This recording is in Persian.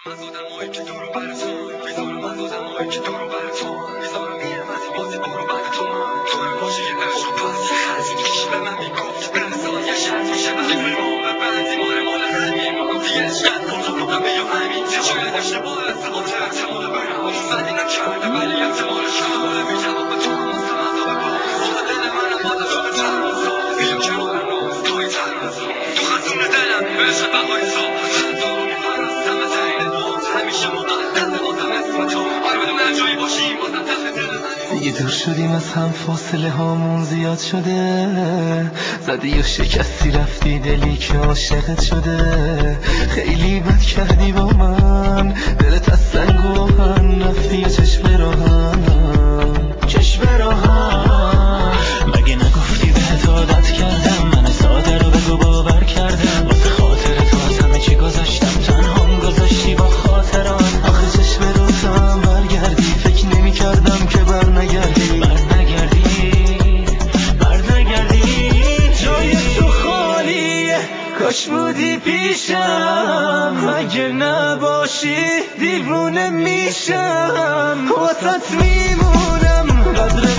از آدمایی که دور و براتون میذارم، از آدمایی که دور و براتون میذارم نیمتی بازی برو بعد تو باشی یه عشق پس خرج میکشی به من میگفت برسان یه شرط میشه بعد ما و بعدی مال همین ما گفتی عشقت کجا بودم بیا همین شاید اشتباه استفاده احتمال برم زدی نکرده ولی احتمالش کماله میجواب به تو هم هستم عذاب با خود دل منم باز شده ترمزا بیا کنار ناز توی ترمزا تو خزون دلم عشق بهاری سا تو رو میپرستم تعیین باز همیشه مقدم بازم اسم تو آره بدون هر جایی باشیم بازم ته دل من دیگه دور شدیم از هم فاصله هامون زیاد شده زدی و شکستی رفتی دلی که عاشقت شده خیلی بد کردی با من دلت از سنگ و آهن رفتی و چشم راهم مگه نگفتی بهت عادت کردم من ساده رو بگو باور کردم واسه خاطر تو از همه چی گذاشتم تنهام گذاشتی با خاطران آخه چشم روزم برگردی فکر نمی کردم که برنگردی جای تو خالیه کاش بودی پیشم اگه نباشی دیوونه میشم واسط میمونم قدر